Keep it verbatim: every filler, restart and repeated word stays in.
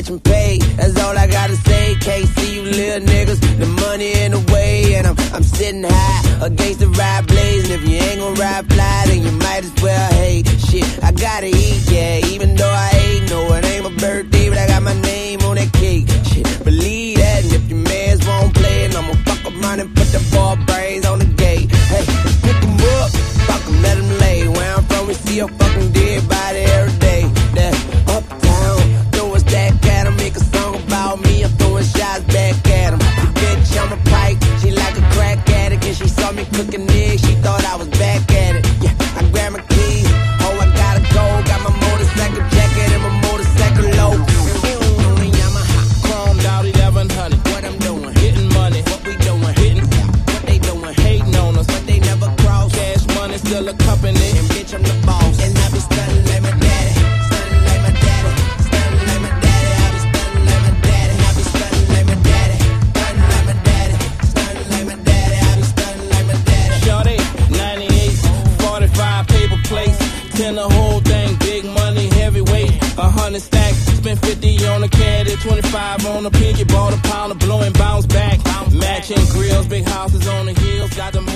bitch and pay. That's all I gotta say. Can't see you little niggas, the money in the way. And I'm, I'm sitting high against the ride blaze. And if you ain't gon' ride fly, then you might as well hate. Shit, I gotta eat, yeah, even though I ain't. No, it ain't my birthday, but I got my name on that cake. Shit, believe that. And if your mans won't play, and I'ma fuck around and put the ball brains on the gate. Hey, let's pick 'em up, fuck 'em, let 'em lay. Where I'm from, we see a fucking dead body every day. That uptown, know it's that cat. I make a song about me, I'm throwing shots back at 'em. Bitch, I'm a pipe, she like a crack addict. And she saw me cooking eggs, she thought I was back at it. Yeah, I grabbed my keys, oh I gotta go. Got my motorcycle jacket and my motorcycle low. Chromed out eleven hundred. What I'm doing, Getting money. what we doing, Hitting. what they doing, Hating on us. but they never cross. Cash money still a company. And bitch, I'm the boss. And I be stunning like my daddy, stunning like my daddy, stunning like my daddy. I be stunning like my daddy. I be stunning like my daddy, stunning like my daddy, stunning like my daddy. I be stunning like my daddy. Shorty, ninety-eight, forty-five paper plates. ten the whole thing, big money, heavyweight. A hundred stacks, spent fifty on a caddy, twenty-five on a pinky, bought a pound of blowing bounce back. Matching grills, big houses on the hills, got them